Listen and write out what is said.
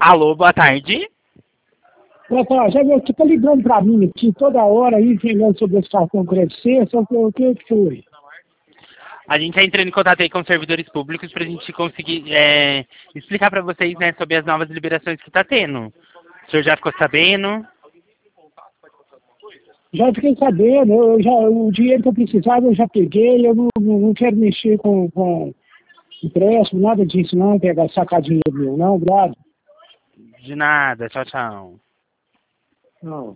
Alô, boa tarde. Já viu, você tá ligando pra mim aqui toda hora aí, falando sobre esse cartão crescer, só que o que foi? A gente está entrando em contato aí com os servidores públicos para a gente conseguir explicar para vocês, né, sobre as novas liberações que está tendo. O senhor já ficou sabendo? Já fiquei sabendo, o dinheiro que eu precisava eu já peguei, eu não quero mexer com empréstimo, nada disso não, sacar dinheiro meu, não, obrigado. De nada, tchau, tchau. Não.